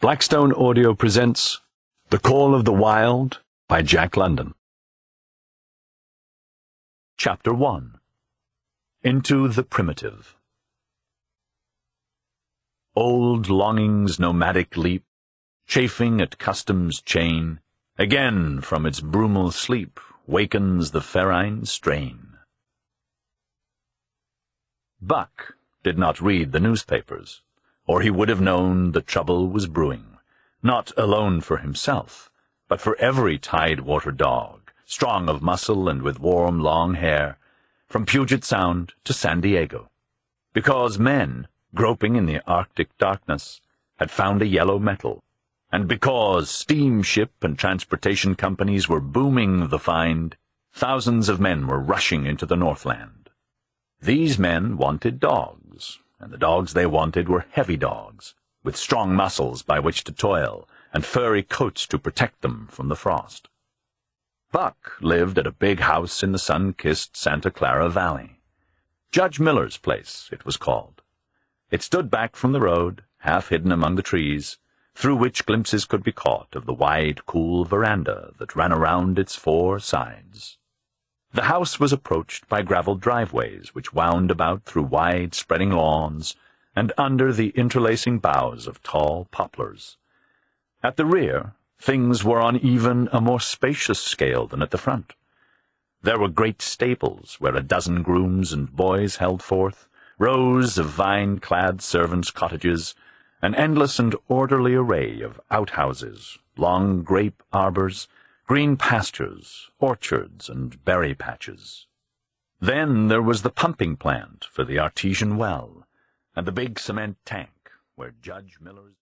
Blackstone Audio presents The Call of the Wild by Jack London. Chapter 1. Into the Primitive. Old longing's nomadic leap, chafing at custom's chain, again from its brumal sleep wakens the ferine strain. Buck did not read the newspapers, or he would have known the trouble was brewing, not alone for himself, but for every tide-water dog, strong of muscle and with warm, long hair, from Puget Sound to San Diego, because men, groping in the Arctic darkness, had found a yellow metal, and because steamship and transportation companies were booming the find, thousands of men were rushing into the Northland. These men wanted dogs, and the dogs they wanted were heavy dogs, with strong muscles by which to toil, and furry coats to protect them from the frost. Buck lived at a big house in the sun-kissed Santa Clara Valley. Judge Miller's place, it was called. It stood back from the road, half hidden among the trees, through which glimpses could be caught of the wide, cool veranda that ran around its four sides. The house was approached by gravel driveways which wound about through wide, spreading lawns and under the interlacing boughs of tall poplars. At the rear, things were on even a more spacious scale than at the front. There were great stables where a dozen grooms and boys held forth, rows of vine-clad servants' cottages, an endless and orderly array of outhouses, long grape arbors, green pastures, orchards, and berry patches. Then there was the pumping plant for the artesian well, and the big cement tank where Judge Miller's